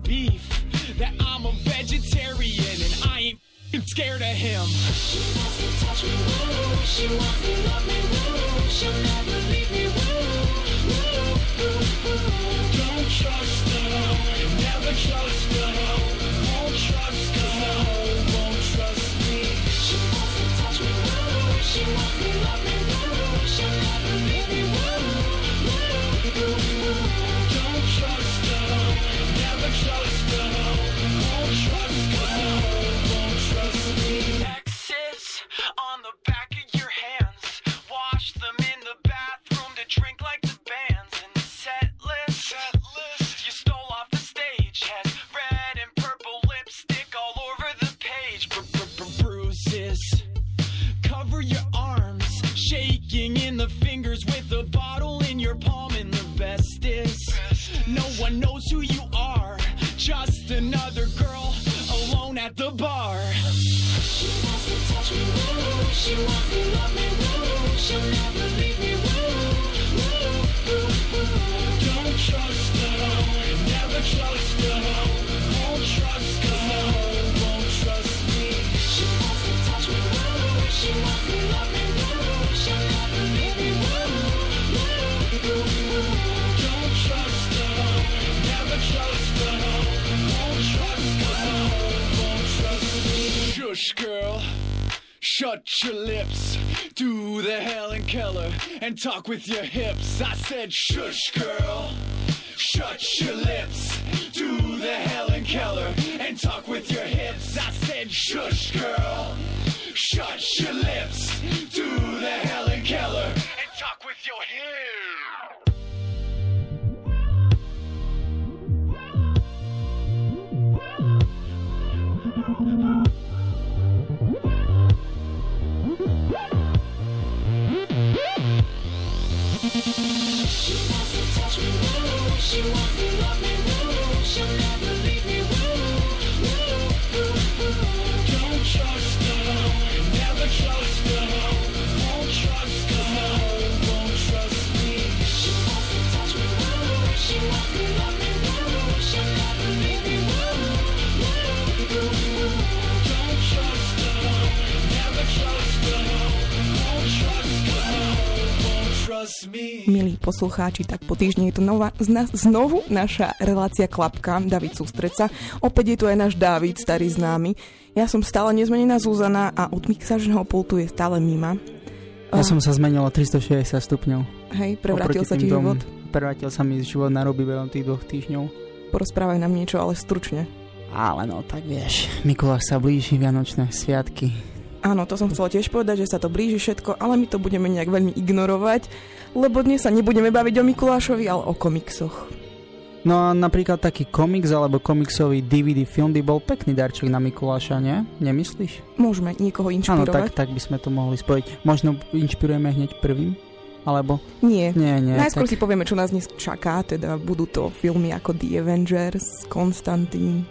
beef, that I'm a vegetarian and I ain't scared of him. She wants to touch me, woo. She wants to love me, woo. She'll never leave me, woo. Don't trust her, never trust her. Won't trust her, won't trust me. She wants to touch me, woo. She wants to love me, woo. She'll never leave me, woo. Don't trust her, never trust her. Won't trust her, won't trust me. X's on the back of your hands. Wash them in the bathroom to drink like the bands. And the set list you stole off the stage has red and purple lipstick all over the page. Bruises cover your arms, shaking in the fingers with a bottle in your palm. And the best is no one knows who you are, just another girl alone at the bar. She wants to touch me, woo. She wants to love me, woo. She'll never leave me, woo. Don't trust her, never trust her. Won't trust her, won't trust me. She wants to touch me, woo. She wants to love me, woo. She'll never leave me, woo. Don't trust her, never trust her. Won't trust her, won't trust me. Shush, girl. Shut your lips, do the Helen Keller and talk with your hips. I said shush, girl. Shut your lips, do the Helen Keller and talk with your hips. I said shush, girl. Shut your lips, do the Helen Keller and talk with your hips. She wants to touch me, woo. She wants to love me, woo. She'll never leave me, woo. Don't trust her, never trust her. Won't trust her, won't trust me. She wants to touch me, woo. She wants to love me, woo. She'll never leave me, woo. Don't trust her, never trust her. Won't trust her, won't trust me. Milí poslucháči, tak po týždni je tu znovu naša relácia Klapka, David Sústreca. Opäť je tu aj náš Dávid, starý známy. Ja som stále nezmenená Zuzana a od mixážneho pultu je stále Mima. Ja som sa zmenila 360 stupňov. Hej, prevrátil sa ti život? Prevrátil sa mi život na ruby behom tých 2 týždňov. Porozprávaj nám niečo, ale stručne. Ale no, tak vieš, Mikuláš sa blíži, Vianočné sviatky. Áno, to som chcela tiež povedať, že sa to blíži všetko, ale my to budeme nejak veľmi ignorovať, lebo dnes sa nebudeme baviť o Mikulášovi, ale o komiksoch. No a napríklad taký komiks alebo komiksový DVD film by bol pekný darček na Mikuláša, nie? Nemyslíš? Môžeme niekoho inšpirovať. Áno, tak by sme to mohli spojiť. Možno inšpirujeme hneď prvým? Alebo? Nie. Najskôr tak... si povieme, čo nás dnes čaká, teda budú to filmy ako The Avengers, Konstantín.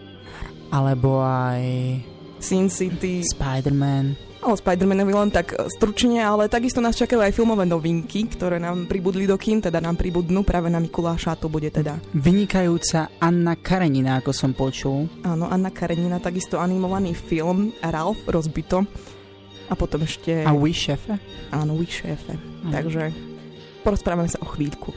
Alebo aj... Sin City, Spider-Man. O Spider-Manovi len tak stručne, ale takisto nás čakajú aj filmové novinky, ktoré nám pribudli do kín, teda nám pribudnú práve na Mikuláša, to bude teda vynikajúca Anna Karenina, ako som počul. Áno, Anna Karenina, takisto animovaný film Ralph Rozbito a potom ešte... A We šéfe? Áno, We šéfe. Takže porozprávame sa o chvíľku.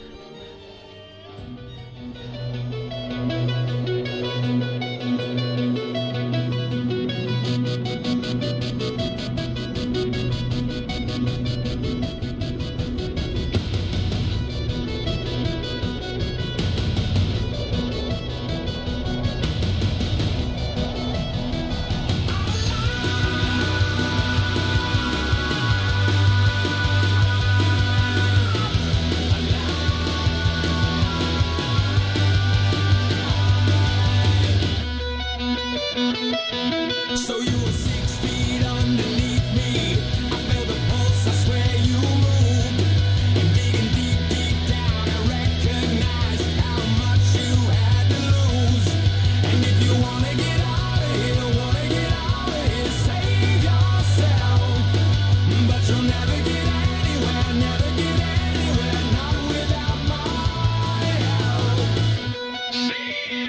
We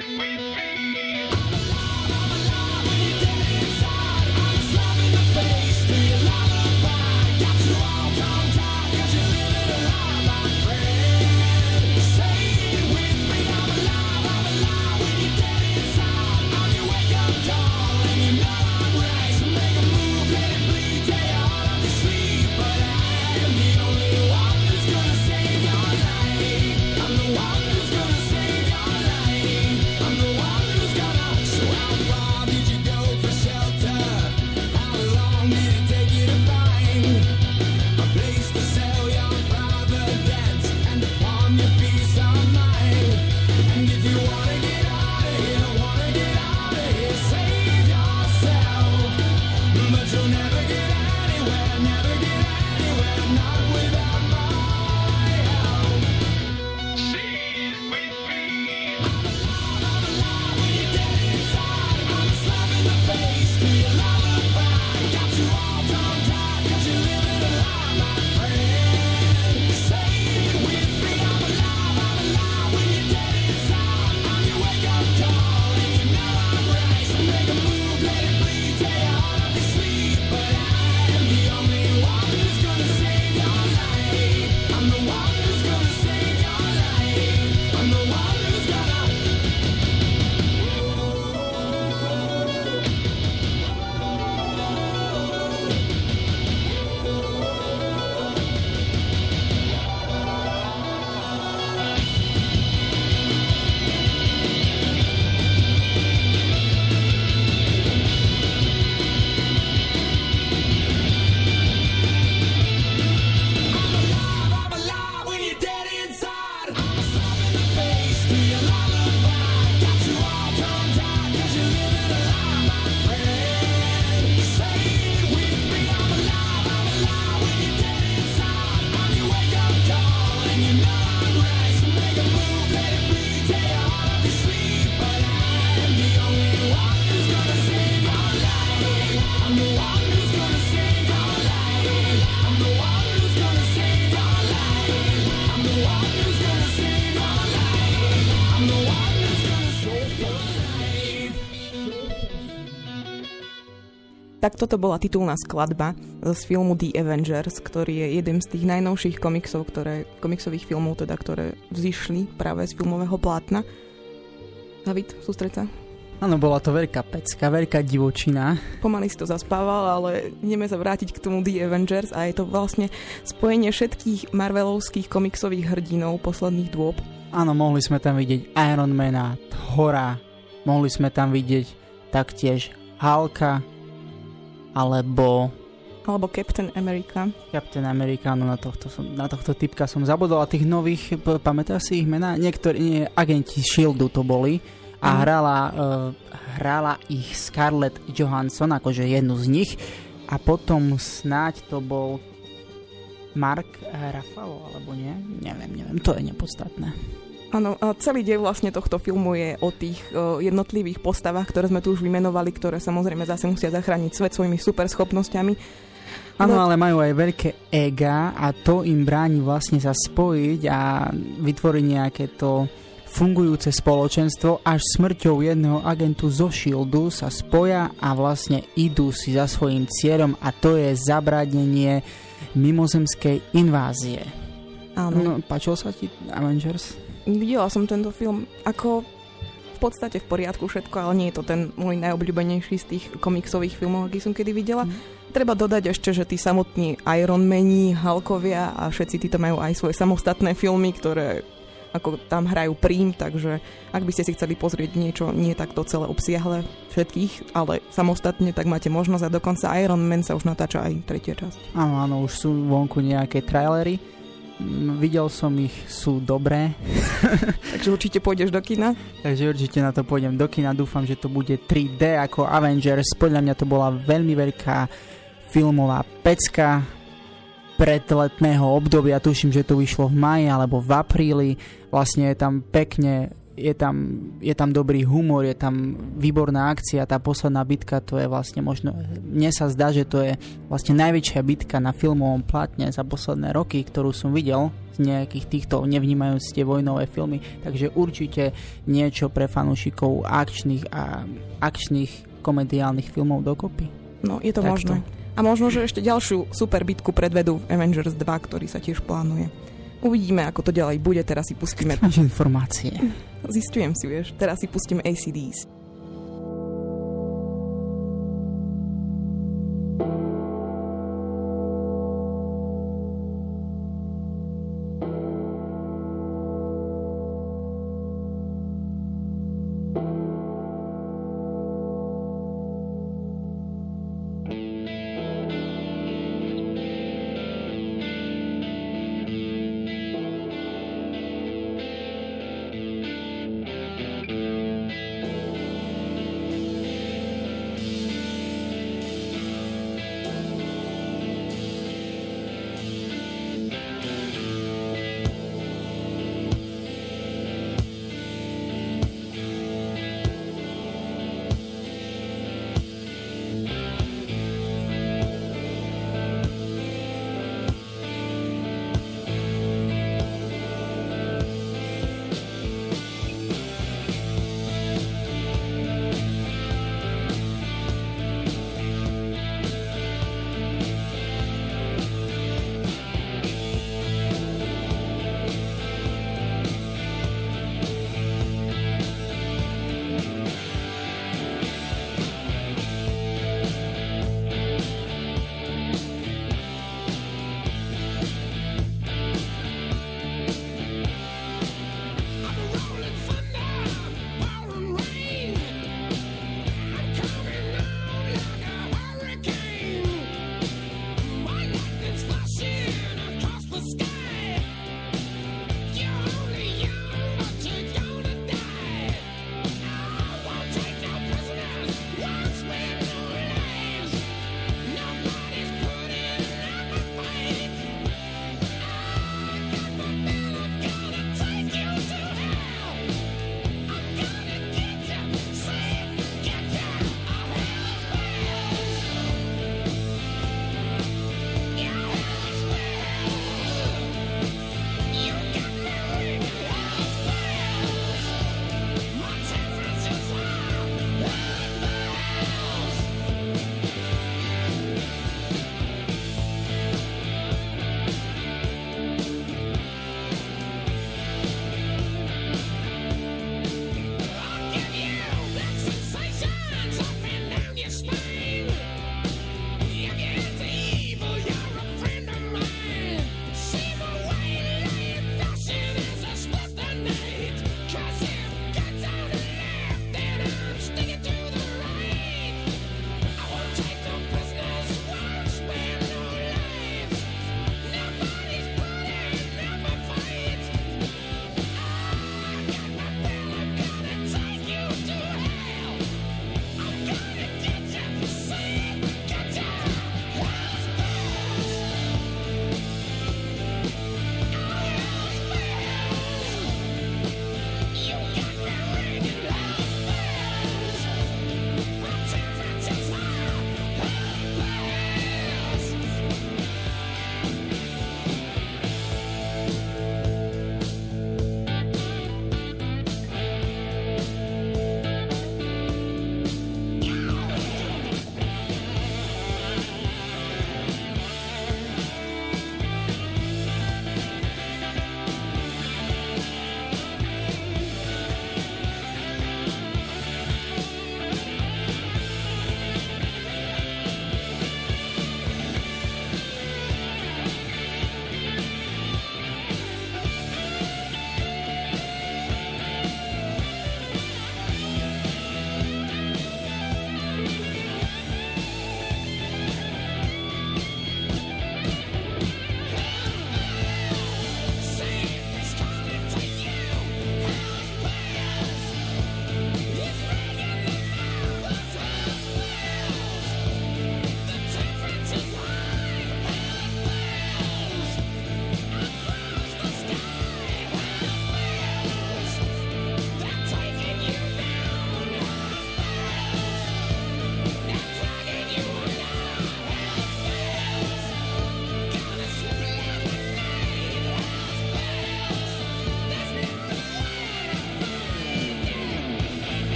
Tak toto bola titulná skladba z filmu The Avengers, ktorý je jeden z tých najnovších komiksových filmov, teda, ktoré vzýšli práve z filmového plátna. David, sústreď sa. Áno, bola to veľká pecka, veľká divočina. Pomaly si to zaspával, ale ideme sa vrátiť k tomu The Avengers a je to vlastne spojenie všetkých marvelovských komiksových hrdinov posledných dôb. Áno, mohli sme tam vidieť Ironmana, Thora, mohli sme tam vidieť taktiež Hulka, alebo Captain America. Captain America, no na tohto typka som zabudol a tých nových, pamätáš si ich mená? Niektorí agenti Shieldu to boli a hrala ich Scarlett Johansson, akože jednu z nich, a potom snáď to bol Mark Ruffalo, alebo nie? Neviem, to je nepodstatné. Áno, a celý dej vlastne tohto filmu je o tých jednotlivých postavách, ktoré sme tu už vymenovali, ktoré samozrejme zase musia zachrániť svet svojimi superschopnosťami. Áno, ale majú aj veľké ega a to im bráni vlastne sa spojiť a vytvoriť nejaké to fungujúce spoločenstvo, až smrťou jedného agentu zo Shieldu sa spoja a vlastne idú si za svojím cieľom, a to je zabránenie mimozemskej invázie. Áno. No, páčil sa ti Avengers? Videla som tento film ako v podstate v poriadku všetko, ale nie je to ten môj najobľúbenejší z tých komiksových filmov, aký som kedy videla. Treba dodať ešte, že tí samotní Ironmani, Hulkovia a všetci títo majú aj svoje samostatné filmy, ktoré ako tam hrajú prím, takže ak by ste si chceli pozrieť niečo nie takto celé obsiahle všetkých, ale samostatne, tak máte možnosť, a dokonca Iron Man sa už natáča aj tretia časť. Áno, už sú vonku nejaké trailery. Videl som ich, sú dobré. Takže určite pôjdeš do kina? Takže určite na to pôjdem do kina, dúfam, že to bude 3D ako Avengers. Podľa mňa to bola veľmi veľká filmová pecka predletného obdobia, tuším, že to vyšlo v máji alebo v apríli. Vlastne je tam pekne je tam dobrý humor, je tam výborná akcia, tá posledná bitka, to je vlastne možno, mne sa zdá, že to je vlastne najväčšia bitka na filmovom plátne za posledné roky, ktorú som videl z nejakých týchto, nevnímajúc tie vojnové filmy, takže určite niečo pre fanúšikov akčných komediálnych filmov dokopy. No, je to Takto. možné. A možno, že ešte ďalšiu super bitku predvedú v Avengers 2, ktorý sa tiež plánuje. Uvidíme, ako to ďalej bude, teraz si pustíme... Máš informácie. Zistujem si, vieš, teraz si pustíme AC/DC.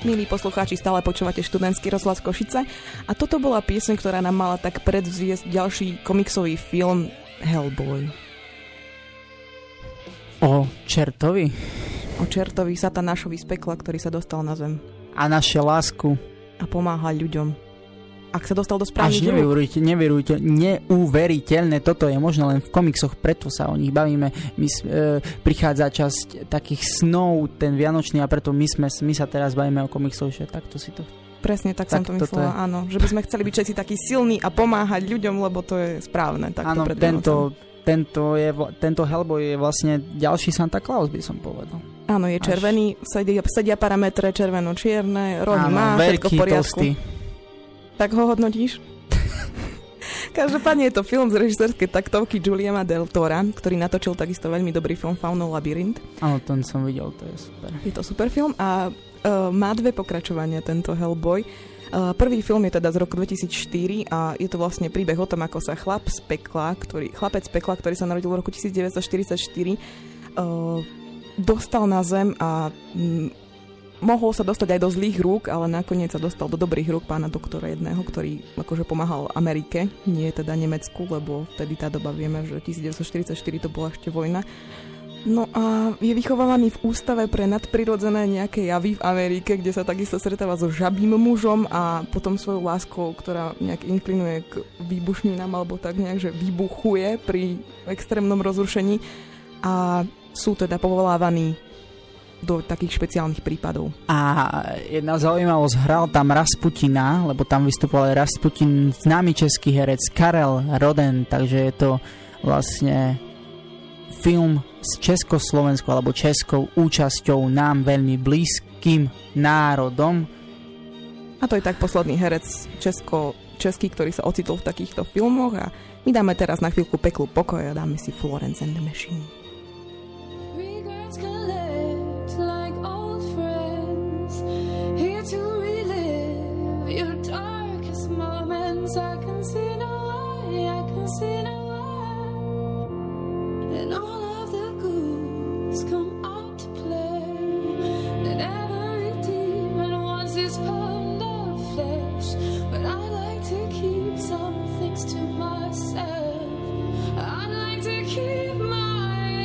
Milí poslucháči, stále počúvate študentský rozhlas Košice a toto bola pieseň, ktorá nám mala tak predvziesť ďalší komiksový film Hellboy. O čertovi. O čertovi satanášovi z pekla, ktorý sa dostal na zem. A naše lásku. A pomáha ľuďom. Ak sa dostal do správnych rúk. Neuveriteľné, toto je možno len v komiksoch, preto sa o nich bavíme. Prichádza časť takých snov, ten vianočný, a preto my sa teraz bavíme o komiksoch, že takto si to... Presne, tak som to myslela, áno. Že by sme chceli byť všetci takí silní a pomáhať ľuďom, lebo to je správne. Áno, tento Hellboy je vlastne ďalší Santa Claus, by som povedal. Áno, je červený, sedia parametre červeno-čierne, rohy má, všetko v poriadku. Toastý. Tak ho hodnotíš? Každopádne je to film z režisérskej taktovky Guillerma del Tora, ktorý natočil takisto veľmi dobrý film Faunov labyrint. Áno, ten som videl, to je super. Je to super film a má dve pokračovania tento Hellboy. Prvý film je teda z roku 2004 a je to vlastne príbeh o tom, ako sa chlapec z pekla, ktorý sa narodil v roku 1944, dostal na zem a mohol sa dostať aj do zlých rúk, ale nakoniec sa dostal do dobrých rúk pána doktora jedného, ktorý akože pomáhal Amerike, nie teda Nemecku, lebo vtedy tá doba vieme, že 1944 to bola ešte vojna. No a je vychovávaný v ústave pre nadprirodzené nejaké javy v Amerike, kde sa takisto stretáva so žabým mužom a potom svojou láskou, ktorá nejak inklinuje k výbušninám alebo tak nejak, že vybuchuje pri extrémnom rozrušení a sú teda povolávaní do takých špeciálnych prípadov. A jedna zaujímavosť, hral tam Rasputina, lebo tam vystupoval Rasputin, známy český herec Karel Roden, takže je to vlastne film s československou alebo českou účasťou nám veľmi blízkym národom. A to je tak posledný herec český, ktorý sa ocitol v takýchto filmoch a my dáme teraz na chvíľku peklu pokoja a dáme si Florence and the Machine. I can see no way, I can see no way. And all of the ghouls come out to play. And every demon wants his pound of flesh. But I like to keep some things to myself. I like to keep my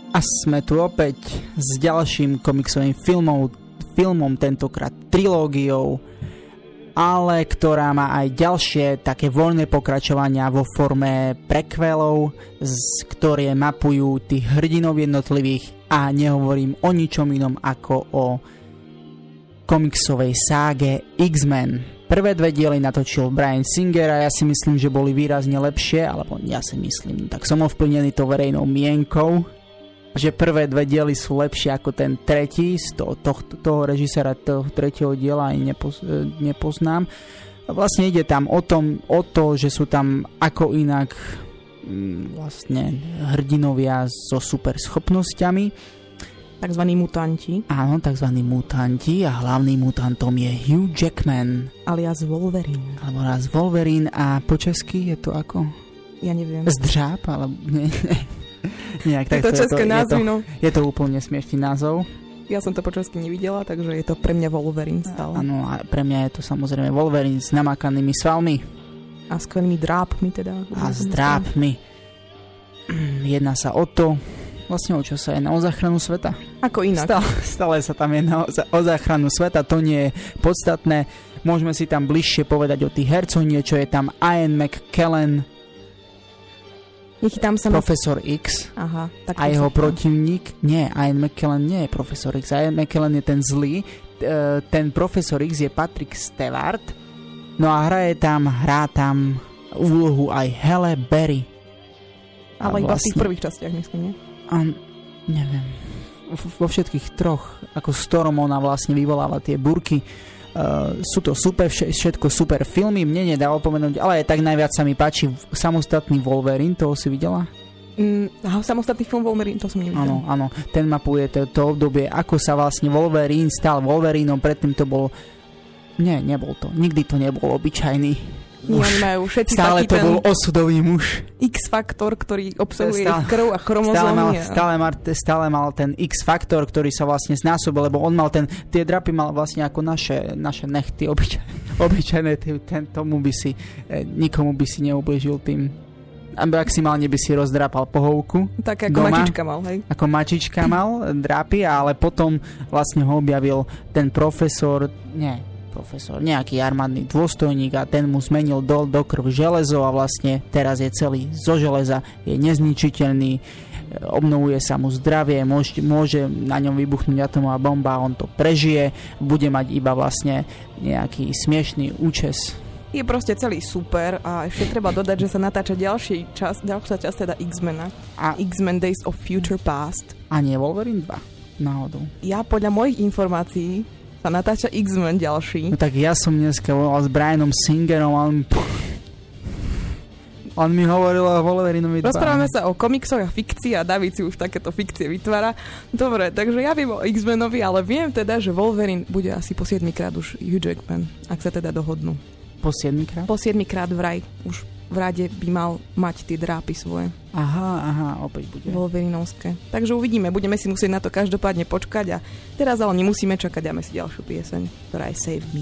A sme tu opäť s ďalším komiksovým filmom, tentokrát trilógiou, ale ktorá má aj ďalšie také voľné pokračovania vo forme prequelov, ktoré mapujú tých hrdinov jednotlivých, a nehovorím o ničom inom ako o komiksovej ságe X-Men. Prvé 2 diely natočil Bryan Singer a ja si myslím, že boli výrazne lepšie, alebo ja si myslím, tak som ovplyvnený to verejnou mienkou, že prvé 2 diely sú lepšie ako ten tretí, z toho režisera toho tretieho diela ani nepoznám. Vlastne ide tam o to, že sú tam ako inak vlastne hrdinovia so super schopnosťami. Takzvaní mutanti. Áno, takzvaní mutanti a hlavným mutantom je Hugh Jackman. Alias Wolverine. Alias Wolverine a po česky je to ako? Ja neviem. Zdřáp, ale nejak tak. Je to české názvy, no. Je to úplne smiešný názov. Ja som to po česky nevidela, takže je to pre mňa Wolverine stále. Áno, a pre mňa je to samozrejme Wolverine s namakanými svalmi. A skvelými drápmi teda. A s drápmi. Jedná sa o to, vlastne o čo sa jedná, o záchranu sveta. Ako inak. Stále sa tam jedná o záchranu sveta, to nie je podstatné. Môžeme si tam bližšie povedať o tých hercoch, niečo je tam Ian McKellen, Profesor X. Aha, tak a jeho protivník, Ian McKellen nie je Profesor X, Ian McKellen je ten zlý, ten Profesor X je Patrick Stewart, no a hrá tam úlohu aj Halle Berry. Ale iba v tých prvých častiach, myslím, nie? Neviem. Vo všetkých troch, ako s ktorom ona vlastne vyvoláva tie burky. Sú to super, všetko super filmy, mne nedá opomenúť, ale aj tak najviac sa mi páči samostatný Wolverine, toho si videla? Samostatný film Wolverine, to som nevidela. Áno, ten mapuje to obdobie, ako sa vlastne Wolverine stal Wolverineom, predtým to bol... nebol to, nikdy to nebol obyčajný. Oni majú všetci stále taký to bol osudový muž. X-faktor, ktorý obsahuje krv a chromozómy. Stále mal ten X-faktor, ktorý sa vlastne znásobil, lebo on mal tie drapy mal vlastne ako naše nechty obyčajné, tomu by si nikomu by si neublížil tým. Maximálne by si rozdrapal pohovku. Tak ako doma, mačička mal, hej? Ako mačička mal drapy, ale potom vlastne ho objavil ten nejaký armádny dôstojník a ten mu zmenil do krv železo a vlastne teraz je celý zo železa, je nezničiteľný, obnovuje sa mu zdravie, môže na ňom vybuchnúť atomová bomba, on to prežije, bude mať iba vlastne nejaký smiešný účes. Je proste celý super a ešte treba dodať, že sa natáča ďalšia časť teda X-Mena. X-Men Days of Future Past. A nie Wolverine 2 náhodou. Ja podľa mojich informácií sa natáča X-Men ďalší. No tak ja som dneska volal s Bryanom Singerom a on mi hovoril o Wolverinovi 2. Rozprávame sa o komiksoch a fikcii a David si už takéto fikcie vytvára. Dobre, takže ja viem o X-Menovi, ale viem teda, že Wolverine bude asi po 7 krát už Hugh Jackman, ak sa teda dohodnú. Po 7 krát? Po 7 krát vraj. Už v rade by mal mať tie drápy svoje. Aha, opäť bude. Wolverinovské. Takže uvidíme, budeme si musieť na to každopádne počkať a teraz ale nemusíme čakať, dáme si ďalšiu pieseň, ktorá je Save Me.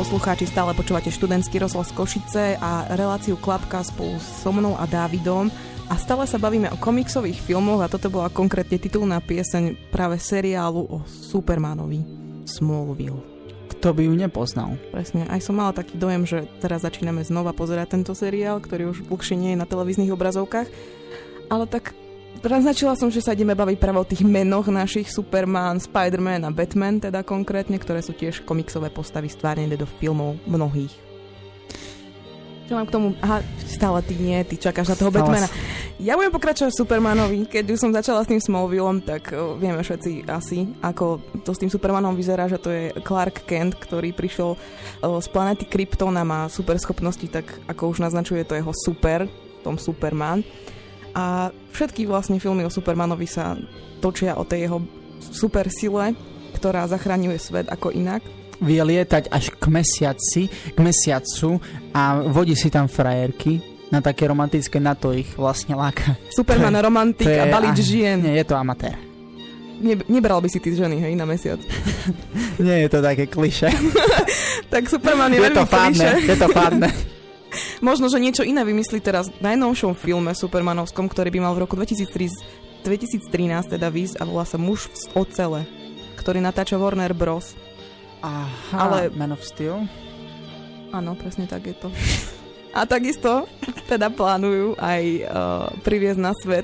poslucháči, stále počúvate študentský rozhlas Košice a reláciu Klapka spolu so mnou a Dávidom. A stále sa bavíme o komiksových filmoch a toto bola konkrétne titulná pieseň práve seriálu o Supermanovi Smallville. Kto by ju nepoznal? Presne, aj som mala taký dojem, že teraz začíname znova pozerať tento seriál, ktorý už dlhšie nie je na televíznych obrazovkách. Ale tak naznačila som, že sa ideme baviť práve o tých menoch našich Superman, Spider-Man a Batman, teda konkrétne, ktoré sú tiež komiksové postavy stvárnené do filmov mnohých. Čo mám k tomu? Aha, stále ty čakáš na toho Batmana. Ja budem pokračovať Supermanovi. Keď už som začala s tým Smallvilleom, tak vieme všetci asi, ako to s tým Supermanom vyzerá, že to je Clark Kent, ktorý prišiel z planéty Krypton a má superschopnosti, tak ako už naznačuje to jeho super, tom Superman. A všetky vlastne filmy o Supermanovi sa točia o tej jeho super sile, ktorá zachraňuje svet ako inak. Vie lietať až k mesiacu a vodí si tam frajerky na také romantické, na to ich vlastne láka. Superman romantik a balič žien. Nie, je to amatér. Nebral by si ty ženy, hej, na mesiac. Nie je to také klišé. Tak Superman je veľmi klišé. Je to fádne. Možno, že niečo iné vymyslí teraz v najnovšom filme Supermanovskom, ktorý by mal v roku 2013 teda výsť a volá sa Muž z ocele, ktorý natáča Warner Bros. Aha, ale Man of Steel? Áno, presne tak je to. A takisto teda plánujú aj priviesť na svet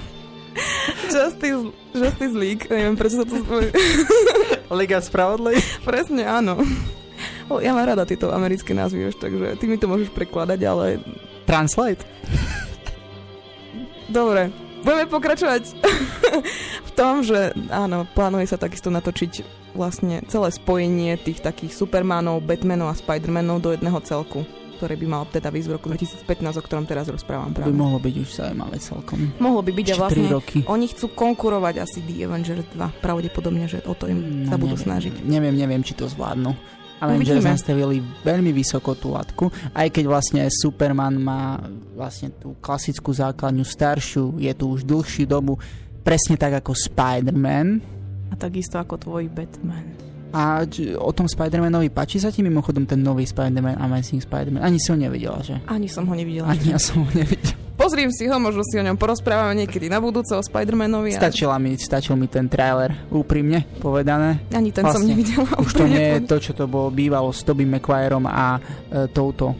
Justice League. Neviem, prečo sa to spomína. Liga spravodlivých? Presne, áno. Ja mám rada tieto americké názvy už, takže ty mi to môžeš prekladať, ale... Translate? Dobre, budeme pokračovať v tom, že áno, plánuje sa takisto natočiť vlastne celé spojenie tých takých Supermanov, Batmanov a Spidermanov do jedného celku, ktoré by mal teda výsť v roku 2015, o ktorom teraz rozprávam. To by mohlo byť už zaujímavé celkom. Mohlo by byť a vlastne roky. Oni chcú konkurovať asi The Avengers 2, pravdepodobne, že o to im sa budú snažiť. Neviem, či to zvládnu. Avengers nastavili veľmi vysoko tú latku, aj keď vlastne Superman má vlastne tú klasickú základňu staršiu, je tu už dlhšiu dobu, presne tak ako Spider-Man. A takisto ako tvoj Batman. A o tom Spider-Manovi páči sa ti mimochodom ten nový Spider-Man, Amazing Spider-Man? Ani si ho nevidela, že? Ani som ho nevidela. Ani ja som ho nevidela. Pozriem si ho, možno si o ňom porozprávame niekedy na budúce o Spider-Manovi. Stačil mi ten trailer, úprimne povedané. Ani ten vlastne, som nevidela. Už to nie je to, čo to bolo bývalo s Tobey Maguirom a touto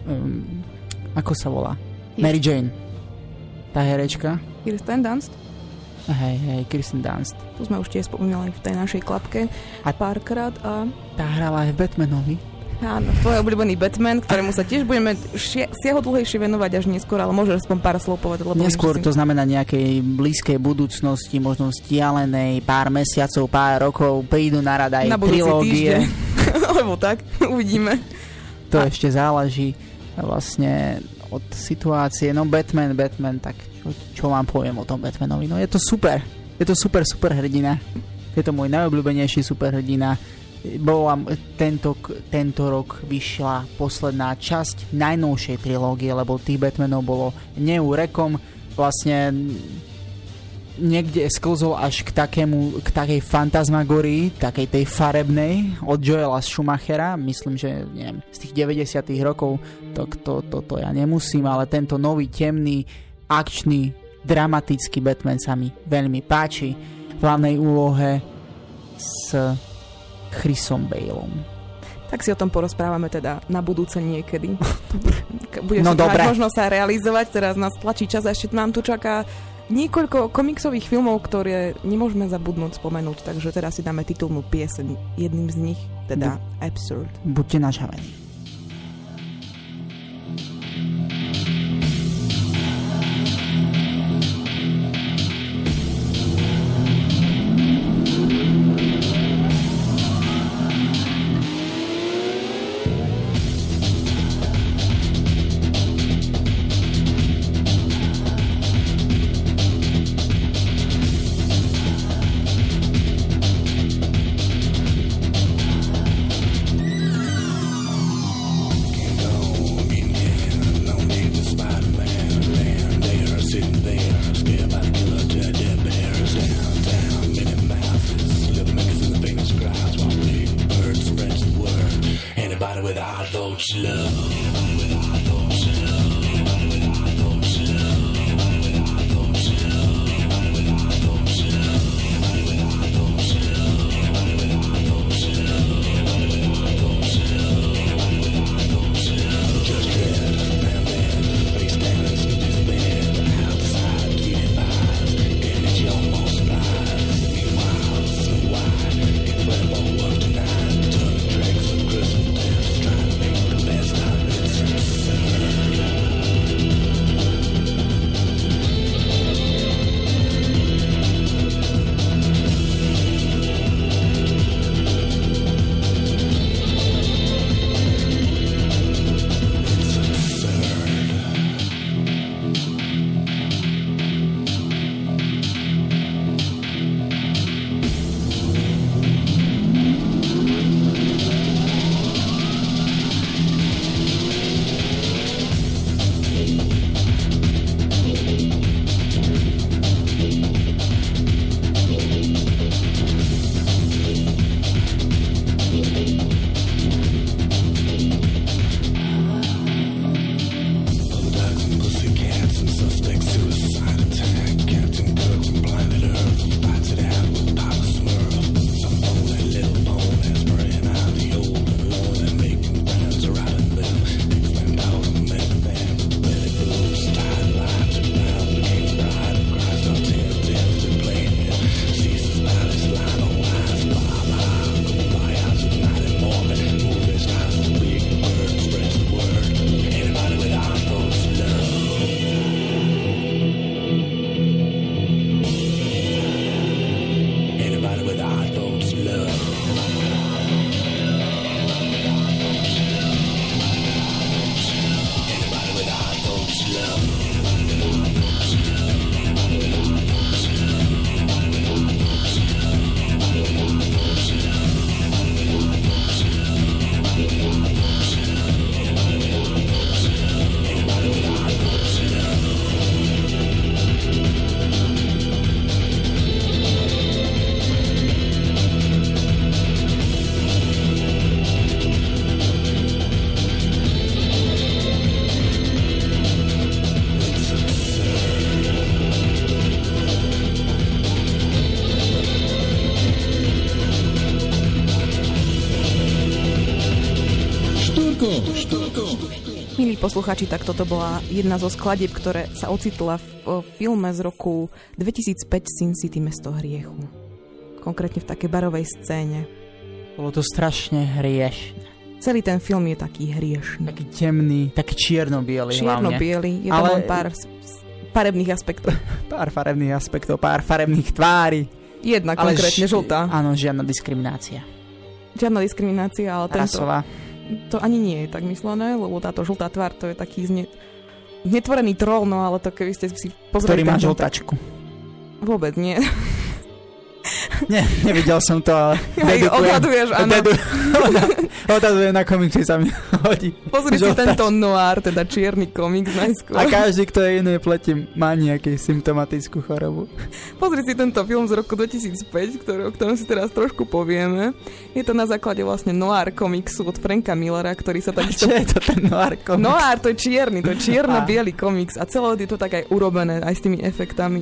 ako sa volá? Mary Jane. Tá herečka. Kirsten Dunst? Hej, Kirsten Dunst. Tu sme už tiež spomínali v tej našej klapke a párkrát a... Tá hrala aj v Batmanovi. Áno, tvoj obľúbený Batman, ktorému sa tiež budeme siahodlhejšie venovať až neskôr, ale môžeš aspoň pár slov povedať. Lebo neskôr to znamená nejakej blízkej budúcnosti, možno stialenej, pár mesiacov, pár rokov, prídu na rad aj trilógie. Lebo tak, uvidíme. To ešte záleží vlastne od situácie. No Batman, tak čo vám poviem o tom Batmanovi? No je to super hrdina. Je to môj najobľúbenejší super hrdina. Bola tento rok vyšla posledná časť najnovšej trilógie, lebo tých Batmanov bolo neúrekom. Vlastne niekde sklzol až k takej fantasmagorii, takej tej farebnej od Joela Schumachera. Myslím, že neviem, z tých 90. rokov to ja nemusím, ale tento nový temný, akčný, dramatický Batman sa mi veľmi páči. V hlavnej úlohe s Chrisom Baleom. Tak si o tom porozprávame teda na budúce niekedy. Budeš mať možnosť sa realizovať, teraz nás tlačí čas a ešte nám tu čaká niekoľko komiksových filmov, ktoré nemôžeme zabudnúť spomenúť, takže teraz si dáme titulnú pieseň, jedným z nich, teda Absurd. Buďte nažavení. Milí posluchači, tak toto bola jedna zo skladieb, ktoré sa ocitla v filme z roku 2005 Sin City, mesto hriechu. Konkrétne v takej barovej scéne. Bolo to strašne hriešne. Celý ten film je taký hriešný. Taký temný, taký čierno-biely hlavne. Čierno-biely, je tam len pár farebných aspektov. Pár farebných aspektov, pár farebných tvári. Jedna konkrétne žltá. Áno, žiadna diskriminácia. Žiadna diskriminácia, ale tento... Rasová. To ani nie je tak myslené, lebo táto žltá tvár, to je taký netvorený troll, no ale to keby ste si pozreli... Ktorý má žltačku. Vôbec nie. Nie, nevidel som to, ale odhaduješ, áno. Odhaduje na komiksy, sa mi hodí. Pozri si tento noir, teda čierny komiks najskôr. A každý, kto je inej pleti, má nejakú symptomatickú chorobu. Pozri si tento film z roku 2005, o ktorom si teraz trošku povieme. Je to na základe vlastne noir komiksu od Franka Millera, ktorý sa takisto... Čo je to ten noir komiks? Noir, to je čierny, to je čierno-biely komiks a celé je to tak aj urobené, aj s tými efektmi,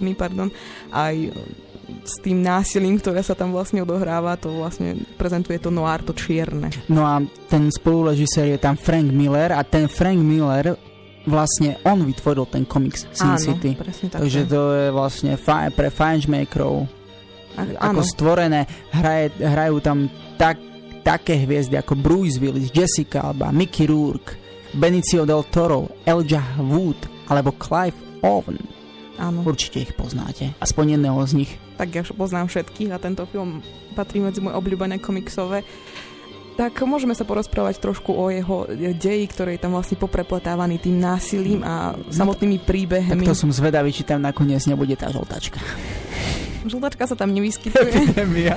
aj s tým násilím, ktoré sa tam vlastne odohráva, to vlastne prezentuje to noir, to čierne. No a ten spolurežisér je tam Frank Miller a ten Frank Miller vlastne on vytvoril ten komiks Sin City. Presne tak. Takže to je vlastne pre fanmakerov ako stvorené. Hrajú tam také hviezdy ako Bruce Willis, Jessica Alba, Mickey Rourke, Benicio del Toro, Elijah Wood alebo Clive Owen. Áno. Určite ich poznáte. Aspoň jedného z nich. Tak ja poznám všetkých a tento film patrí medzi moje obľúbené komiksové. Tak môžeme sa porozprávať trošku o jeho deji, ktorý je tam vlastne poprepletávaný tým násilím a samotnými príbehmi. Tak to som zvedavý, či tam nakoniec nebude tá žltačka. Žltačka sa tam nevyskytuje.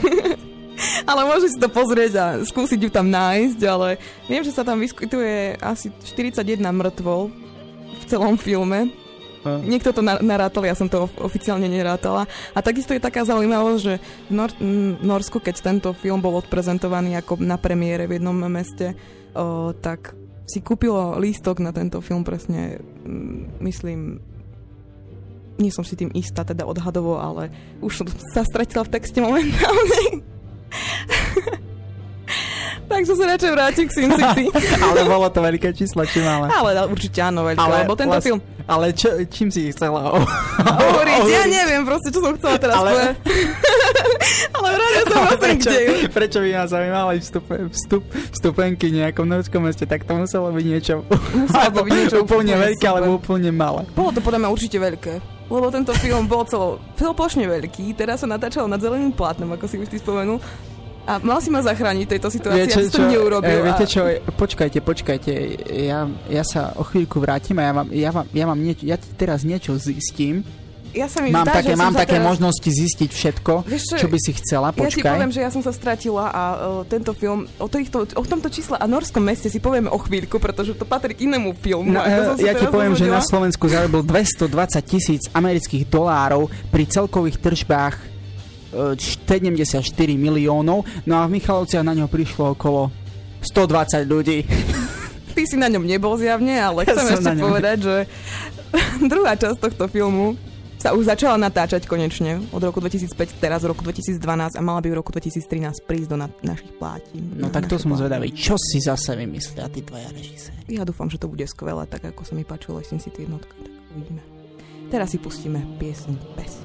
Ale môžeš si to pozrieť a skúsiť ju tam nájsť, ale viem, že sa tam vyskytuje asi 41 mŕtvol v celom filme. Niekto to narátal, ja som to oficiálne nerátala. A takisto je taká zaujímavosť, že v Norsku, keď tento film bol odprezentovaný ako na premiére v jednom meste, tak si kúpilo lístok na tento film presne, myslím, nie som si tým istá, teda odhadovo, ale už som sa stratila v texte momentálne. Tak som sa radšej vrátim k Sin City. Ale bolo to veľké číslo, či malé? Ale určite áno, veľké, lebo tento film... Ale čím si chcela hovoriť? Ja neviem proste, čo som chcela teraz povedať. Ale vrátim sa vlastne k deju. Prečo by nás zaujímali vstupenky v nejakom norskom meste, tak to muselo byť niečo... Muselo byť niečo úplne veľké, alebo úplne malé. Bolo to podľa mňa určite veľké. Lebo tento film bol celoplošne veľký, teraz sa natáčal nad zeleným plátnom, ako si už ty spomenul. A mal si ma zachrániť tejto situácii, ja si to neurobil. Viete čo, počkajte, ja sa o chvíľku vrátim a ja teraz niečo zistím. Mám také možnosti zistiť všetko, čo by si chcela, počkaj. Ja ti poviem, že ja som sa stratila a tento film, o tomto čísle a norskom meste si povieme o chvíľku, pretože to patrí k inému filmu. Ja ti poviem, že na Slovensku zarobil $220,000 amerických dolárov pri celkových tržbách 74 miliónov, no a v Michalovciach na ňo prišlo okolo 120 ľudí. Ty si na ňom nebol zjavne, ale chcem ešte povedať, že druhá časť tohto filmu sa už začala natáčať konečne od roku 2005, teraz v roku 2012 a mala by v roku 2013 prísť do našich plátín. No tak to som zvedavý. Čo si zase vymyslia tí tvoja režiséri? Ja dúfam, že to bude skvelé, tak ako sa mi páčilo Sin City jednotka, tak uvidíme. Teraz si pustíme pieseň Pes.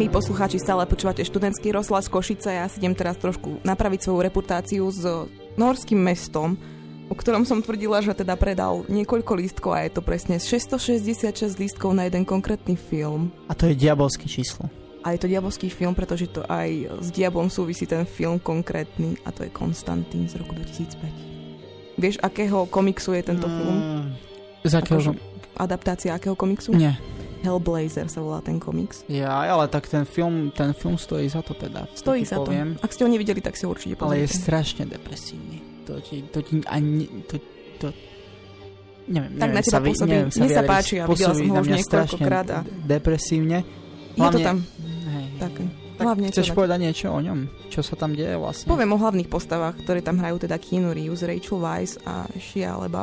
Milí poslucháči, stále počúvate študentský rozhlas Košice. Ja si idem teraz trošku napraviť svoju reputáciu s norským mestom, o ktorom som tvrdila, že teda predal niekoľko lístkov a je to presne 666 lístkov na jeden konkrétny film. A to je diabolské číslo. A je to diabolský film, pretože to aj s diablom súvisí ten film konkrétny a to je Konstantín z roku 2005. Vieš, akého komiksu je tento film? Z akého? Adaptácia akého komiksu? Nie. Hellblazer sa volá ten komiks. Ja, ale tak ten film stojí za to teda. Stojí za to. Ak ste ho nevideli, tak si ho určite pozrite. Ale je strašne depresívny. Neviem, tak na teba pôsobí. Mne sa páči a videla som ho už niekoľkokrát. Depresívne. Je to tam. Tak chceš povedať niečo o ňom? Čo sa tam deje vlastne? Poviem o hlavných postavách, ktoré tam hrajú teda Keanu Reeves, Rachel Weisz a Shia LaBeouf.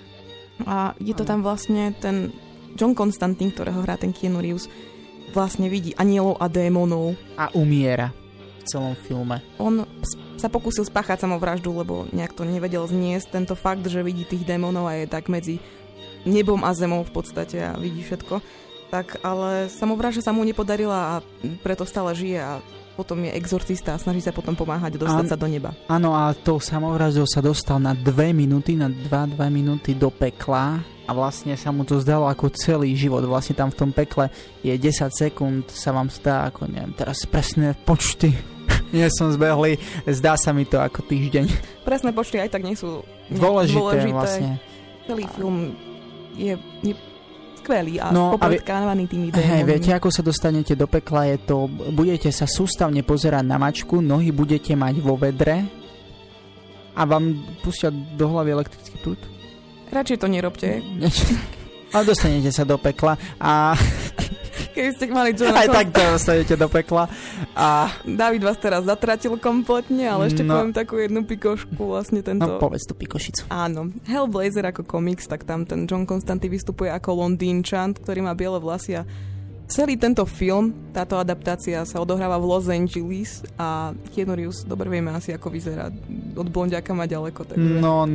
A je to tam vlastne ten John Constantine, ktorého hrá ten Keanu Reeves, vlastne vidí anielov a démonov. A umiera v celom filme. On sa pokúsil spáchať samovraždu, lebo nejak to nevedel zniesť tento fakt, že vidí tých démonov a je tak medzi nebom a zemou v podstate a vidí všetko. Tak ale samovražda sa mu nepodarila a preto stále žije a potom je exorcista a snaží sa potom pomáhať dostať sa do neba. Áno, a tou samovraždou sa dostal na 2 minúty do pekla a vlastne sa mu to zdalo ako celý život. Vlastne tam v tom pekle je 10 sekúnd, sa vám zdá ako, neviem, teraz presné počty. Nie som zbehlý, zdá sa mi to ako týždeň. Presné počty aj tak nie sú dôležité. Vlastne. Celý film je skvelý a popredkávaný tými démonmi. Hej, viete, ako sa dostanete do pekla? Je to, budete sa sústavne pozerať na mačku, nohy budete mať vo vedre a vám pustia do hlavy elektrický prúd. Radšej to nerobte. Ale dostanete sa do pekla a... Keby ste mali Johna aj tak to dostanete do pekla a... David vás teraz zatratil kompletne, ale ešte poviem takú jednu pikošku vlastne tento... No povedz tú pikošicu. Áno. Hellblazer ako komiks, tak tam ten John Constantine vystupuje ako Londýnčan, ktorý má biele vlasy a celý tento film, táto adaptácia sa odohráva v Los Angeles a Keanu Reeves, dobre vieme asi ako vyzerá, od blondiaka má ďaleko. Takže... No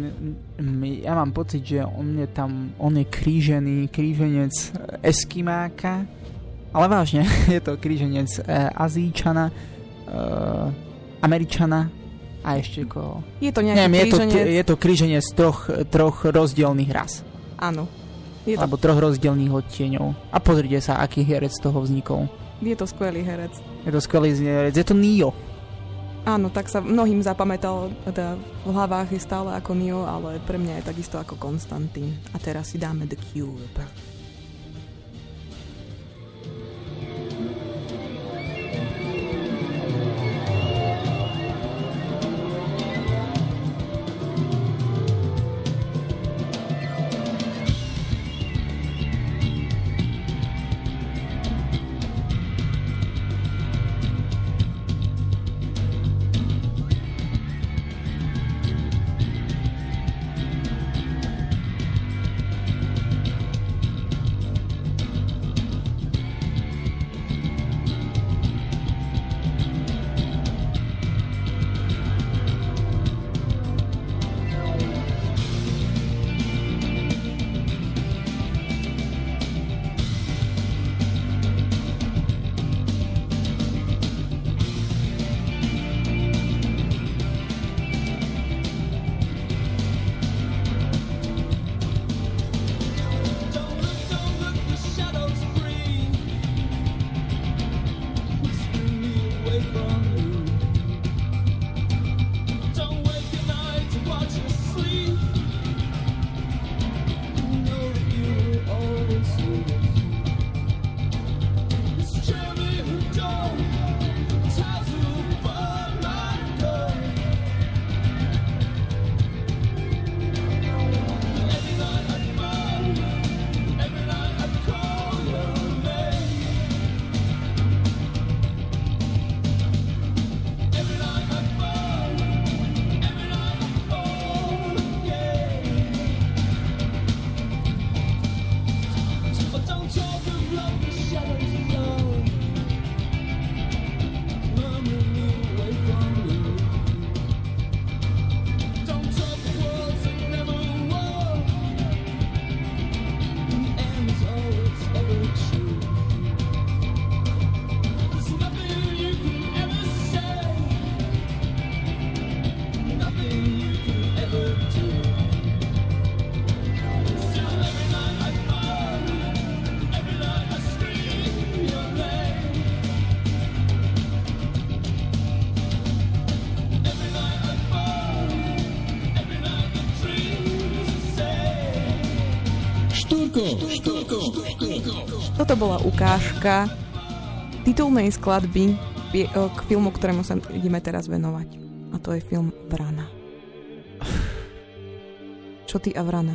ja mám pocit, že on je kríženec Eskimáka, ale vážne, je to kríženec Azíčana, Američana a ešte koho. Je to nejaký kríženec? Je to kríženec troch rozdielných ras. Áno. Alebo troch rozdielných odtieňov. A pozrite sa, aký herec z toho vznikol. Je to skvelý herec. Je to Neo. Áno, tak sa mnohým zapamätal, teda v hlavách je stále ako Neo, ale pre mňa je takisto ako Konstantín. A teraz si dáme The Cure. Toto bola ukážka titulnej skladby k filmu, ktorému sa ideme teraz venovať. A to je film Vrana. Čo ty a Vrana?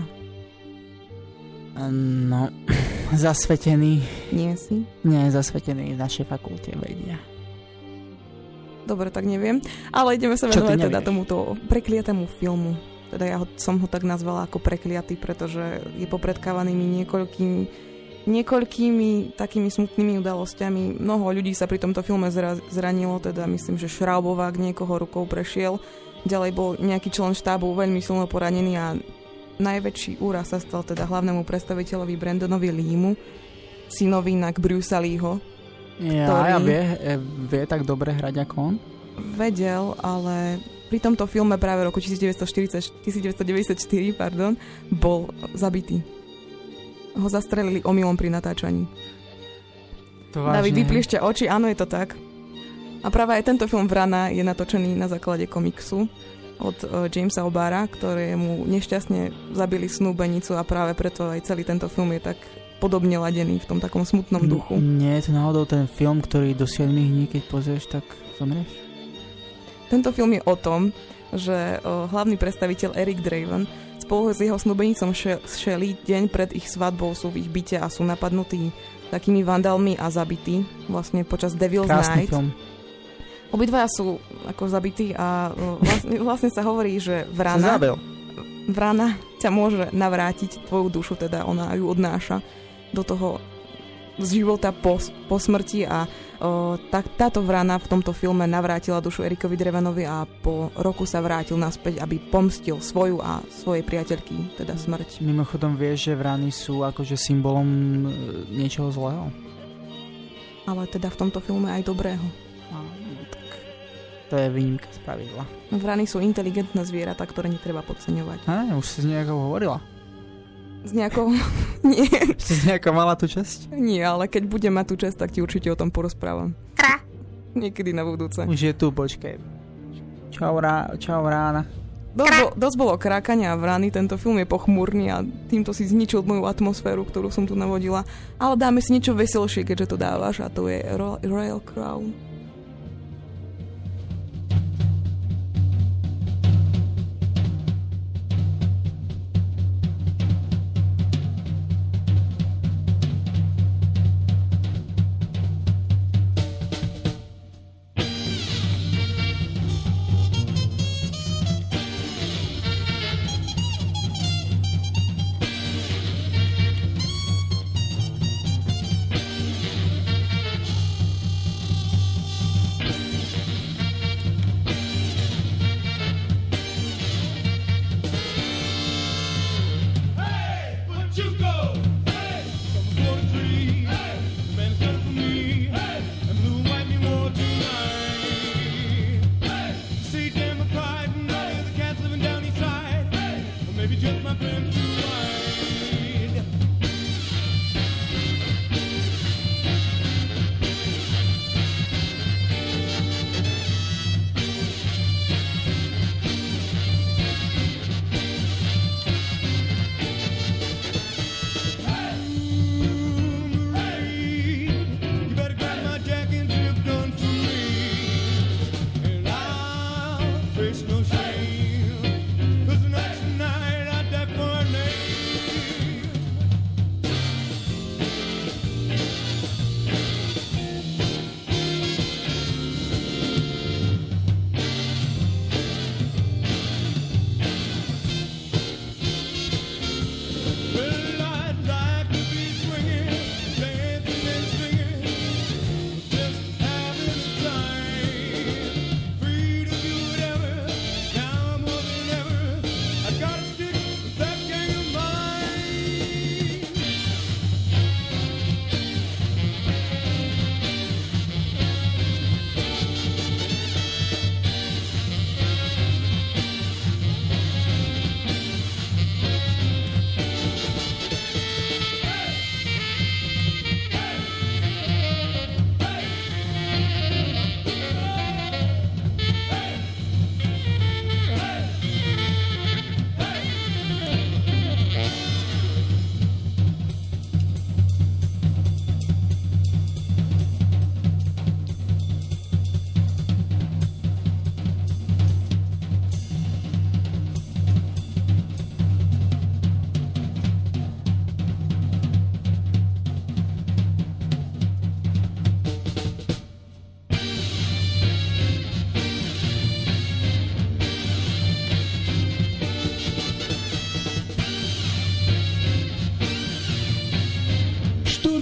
No, zasvetený. Nie si? Nie, zasvetený v našej fakulte vedia. Dobre, tak neviem. Ale ideme sa Čo ty venovať teda nevieš? tomuto prekliatému filmu. Teda som ho tak nazvala ako prekliatý, pretože je popredkávaný niekoľkými takými smutnými udalosťami. Mnoho ľudí sa pri tomto filme zranilo, teda myslím, že Šraubovák niekoho rukou prešiel. Ďalej bol nejaký člen štábu veľmi silno poranený a najväčší úraz sa stal teda hlavnému predstaviteľovi Brandonovi Leemu, synovi Nack Brucea Leeho. Ja vie tak dobre hrať ako on? Vedel, ale pri tomto filme práve roku 1994 bol zabitý. Ho zastrelili omylom pri natáčaní. To David, vážne? vypliešťa oči, áno, je to tak. A práve aj tento film Vrana je natočený na základe komiksu od Jamesa O'Barra, ktorému nešťastne zabili snúbenicu a práve preto aj celý tento film je tak podobne ladený v tom takom smutnom duchu. Nie je to náhodou ten film, ktorý do 7 dní, keď pozrieš, tak zomrieš? Tento film je o tom, že hlavný predstaviteľ Eric Draven spolu s jeho snúbenicom Shelley deň pred ich svadbou sú v ich byte a sú napadnutí takými vandalmi a zabití vlastne počas Devil's Krásny Night. film. Obidvaja sú ako zabití a vlastne sa hovorí, že Zabil. Vrana ťa môže navrátiť tvoju dušu, teda ona ju odnáša do toho z života po smrti a táto Vrana v tomto filme navrátila dušu Erikovi Drevenovi a po roku sa vrátil naspäť, aby pomstil svoju a svojej priateľky, teda smrť. Mimochodom vieš, že vrany sú akože symbolom niečoho zlého? Ale teda v tomto filme aj dobrého. Tak to je výnimka z pravidla. Vrany sú inteligentné zvieratá, ktoré netreba podceňovať. Už si s nejakou hovorila. S nejakou... Nie. Si s nejakou mala tú časť? Nie, ale keď budem mať tú čest, tak ti určite o tom porozprávam. Niekedy na budúce. Už je tu, počkaj. Čau rána. Dosť bolo krákania a vrany, tento film je pochmúrny a týmto si zničil moju atmosféru, ktorú som tu navodila. Ale dáme si niečo veselšie, keďže to dávaš a to je Royal Crown. Face no shame, 'cause tonight's the night I die for a name.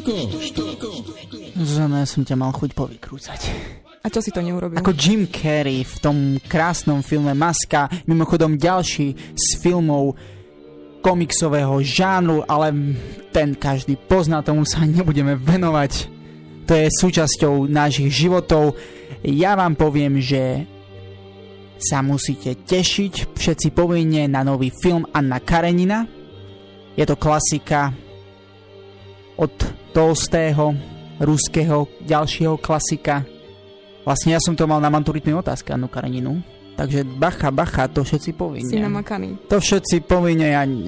Zuzana, ja som ťa mal chuť povykrúcať. A čo si to neurobil? Ako Jim Carrey v tom krásnom filme Maska, mimochodom ďalší z filmov komiksového žánru, ale ten každý pozná, tomu sa nebudeme venovať. To je súčasťou našich životov. Ja vám poviem, že sa musíte tešiť všetci povinne na nový film Anna Karenina. Je to klasika od Tolstého, ruského ďalšieho klasika. Vlastne ja som to mal na maturitnej otázke Annu Kareninu. Takže bacha, to všetci povinne. Si namakaný. To všetci povinne.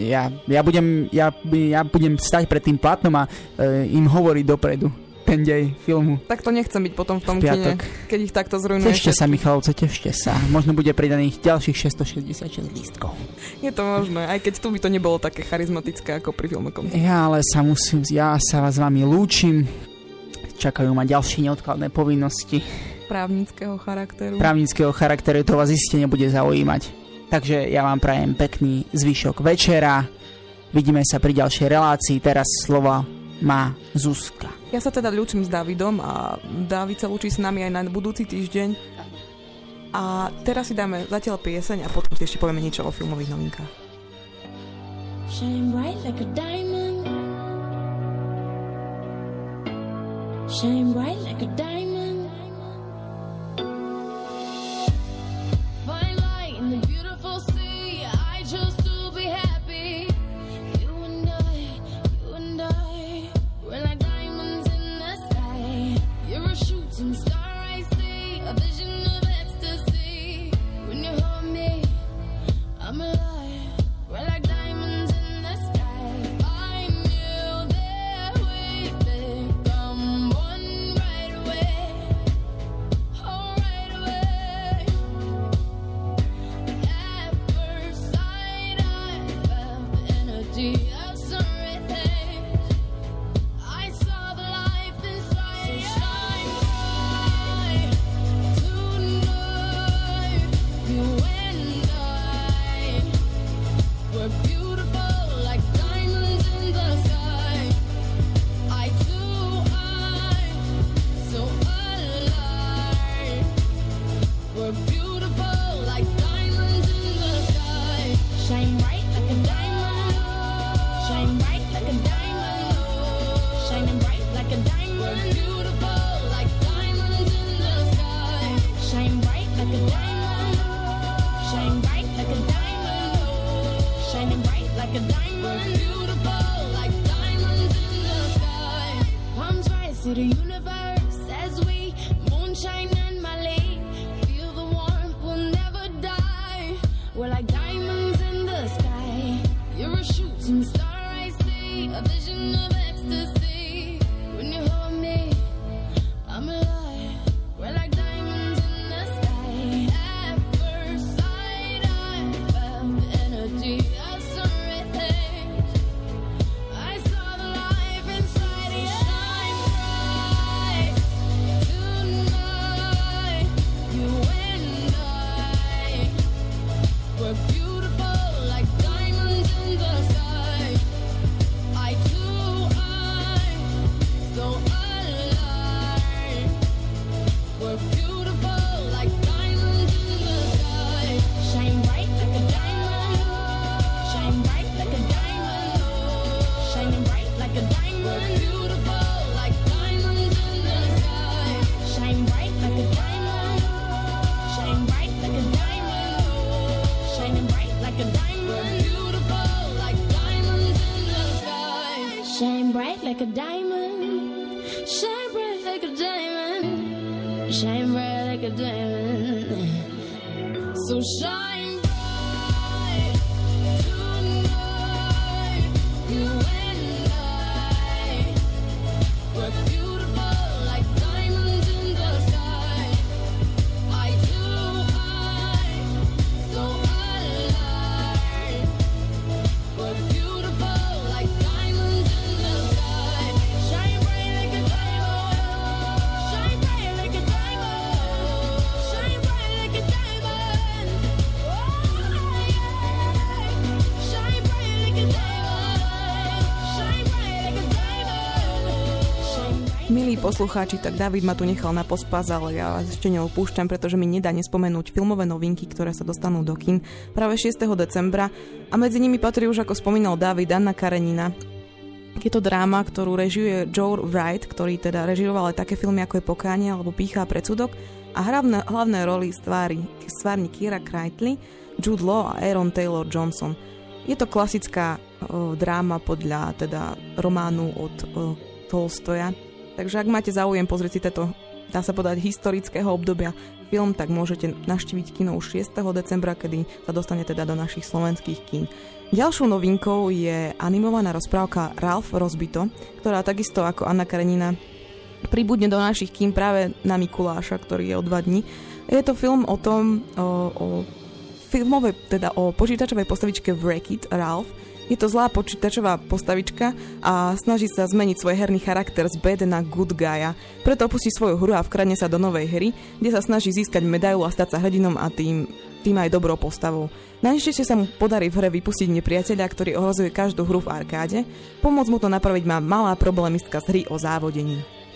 Ja budem stať pred tým plátnom a im hovoriť dopredu ten dej filmu. Tak to nechcem byť potom v tom V piatok. kine, keď ich takto zrujnuješ. Tešte sa, Michalovce, tešte sa. Možno bude pridaných ďalších 666 lístkov. Je to možné, aj keď tu by to nebolo také charizmatické ako pri filme Komik. Ja sa s vami lúčim. Čakajú ma ďalšie neodkladné povinnosti. Právnického charakteru. To vás iste nebude zaujímať. Takže ja vám prajem pekný zvyšok večera. Vidíme sa pri ďalšej relácii. Teraz slova má Zuzka. Ja sa teda ľúčim s Davidom a David sa lúči s nami aj na budúci týždeň. A teraz si dáme zatiaľ pieseň a potom si ešte povieme niečo o filmových novinkách. Shine bright like a diamond. Shine bright like a diamond. Find light in the beautiful sea. I chose to be happy. You and I, we're like diamonds in the sky. You're a shooting star I see, a vision of ecstasy. When you hold me, I'm alive. We're like diamonds in the sky. I knew that we'd become one right away. Oh, right away. At first sight, I felt the energy of sunrise. I saw the life inside. So shine bright tonight. You and I, we're beautiful like diamonds in the sky. Eye to eye, so alive. We're beautiful like diamonds in the sky. Shine bright like a diamond. Shine bright like a diamond. Shining bright like a diamond. We're beautiful like diamonds in the sky. Shine bright like a diamond. Shine bright like a diamond. Shining bright like a diamond. We're beautiful like diamonds in the sky. Palms rise to the universe as we moonshine and Malay. Feel the warmth, we'll never die. We're like diamonds in the sky. You're a shooting star I see, a vision of ecstasy. When you hold me, I'm alive. We're like diamonds in the sky. At first sight, I felt the energy of sunrise. I saw the life inside you. Shine bright tonight. You and I, we're beautiful like diamonds in the sky. Eye to eye, so alive. We're beautiful like diamonds in the sky. Shine bright like a diamond. Shine bright like a diamond. Shining bright like a diamond. We're beautiful like diamonds in the sky. Shine bright like a diamond. Shine bright like a diamond. Shining bright like a diamond. We're beautiful like diamonds in the sky. Shine bright like a diamond. Shine bright like a diamond. Shine bright like a diamond. So shine bright tonight. You and I, we're beautiful like diamonds in the sky. Eye to eye, so alive. We're beautiful like diamonds in the sky. Shine bright like a diamond. Shine bright like a diamond. Shine bright like a diamond. Oh, yeah. Shine bright like a diamond. Milí poslucháči, tak David ma tu nechal na pospas, ale ja vás ešte neopúšťam, pretože mi nedá nespomenúť filmové novinky, ktoré sa dostanú do kín práve 6. decembra. A medzi nimi patrí už, ako spomínal David, Anna Karenina. Je to dráma, ktorú režiruje Joe Wright, ktorý teda režiroval aj také filmy ako je Pokánie alebo Pýcha a predsudok. A hlavné roli stvárni Keira Knightley, Jude Law a Aaron Taylor Johnson. Je to klasická dráma podľa teda románu od Tolstoja. Takže ak máte záujem pozrieť si toto, dá sa povedať, historického obdobia film, tak môžete navštíviť kino už 6. decembra, kedy sa dostane teda do našich slovenských kín. Ďalšou novinkou je animovaná rozprávka Ralph Rozbito, ktorá takisto ako Anna Karenina pribudne do našich kín práve na Mikuláša, ktorý je o 2 dní. Je to film o tom, o počítačovej postavičke Wreck-It Ralph. Je to zlá počítačová postavička a snaží sa zmeniť svoj herný charakter z bad na good guya. Preto opustí svoju hru a vkradne sa do novej hry, kde sa snaží získať medailu a stať sa hrdinom a tým aj dobrou postavou. Najšťastie sa mu podarí v hre vypustiť nepriateľa, ktorý ohrozuje každú hru v arkáde. Pomôcť mu to napraviť má malá problémistka z hry o závodení.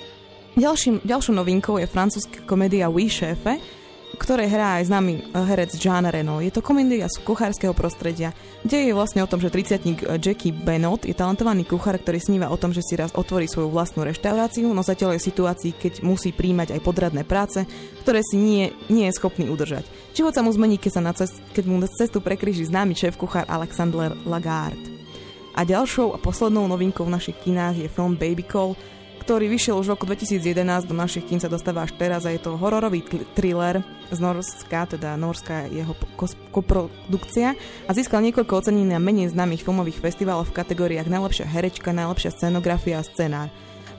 Ďalšou novinkou je francúzska komédia Oui šéfe, ktoré hrá aj známy herec Jean Reno. Je to komédia z kuchárskeho prostredia, kde je vlastne o tom, že 30-tník Jackie Benot je talentovaný kuchár, ktorý sníva o tom, že si raz otvorí svoju vlastnú reštauráciu, no zatiaľ je v situácii, keď musí príjmať aj podradné práce, ktoré si nie je schopný udržať. Život sa mu zmení, keď mu cestu prekríži známy šéf kuchár Alexandre Lagarde. A ďalšou a poslednou novinkou v našich kinách je film Baby Call, ktorý vyšiel už v roku 2011, do našich kín sa dostáva až teraz a je to hororový thriller z Norska, teda norská jeho koprodukcia a získal niekoľko ocenení na menej známych filmových festivaloch v kategóriách najlepšia herečka, najlepšia scenografia a scenár.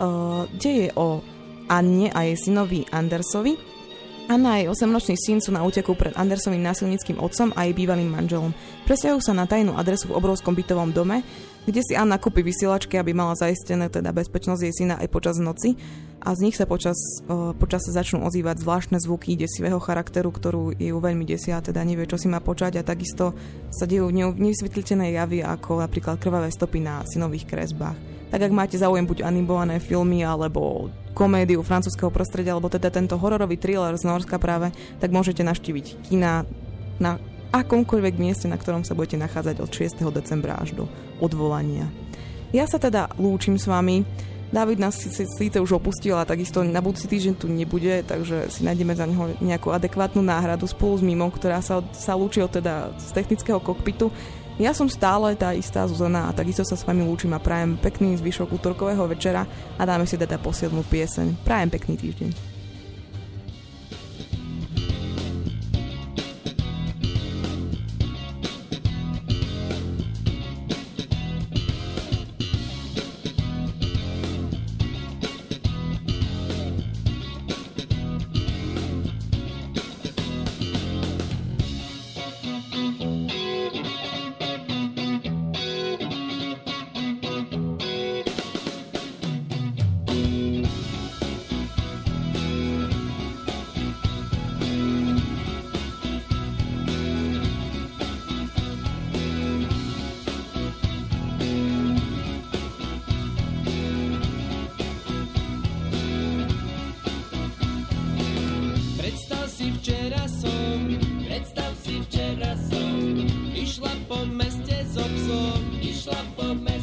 Deje o Anne a jej synovi Andersovi. Anna a jej 8-ročný syn sú na úteku pred Andersovým násilníckym otcom a jej bývalým manželom. Presťahujú sa na tajnú adresu v obrovskom bytovom dome, kde si Anna kúpi vysielačky, aby mala zaistené teda bezpečnosť jej syna aj počas noci a z nich sa počas sa začnú ozývať zvláštne zvuky desivého charakteru, ktorú ju veľmi desia, teda nevie, čo si má počať a takisto sa dejú nevysvetliteľné javy ako napríklad krvavé stopy na synových kresbách. Tak ak máte záujem buď animované filmy alebo komédiu francúzskeho prostredia alebo teda tento hororový thriller z Norska práve, tak môžete navštíviť kina na akomkoľvek mieste, na ktorom sa budete nachádzať od 6. decembra až do odvolania. Ja sa teda lúčim s vami. David nás síce už opustil a takisto na budúci týždeň tu nebude, takže si nájdeme za neho nejakú adekvátnu náhradu spolu s Mimou, ktorá sa lúči teda z technického kokpitu. Ja som stále tá istá Zuzana a takisto sa s vami lúčim a prajem pekný zvyšok útorkového večera a dáme si teda poslednú pieseň. Prajem pekný týždeň. Išla po meste s obsom, išla po meste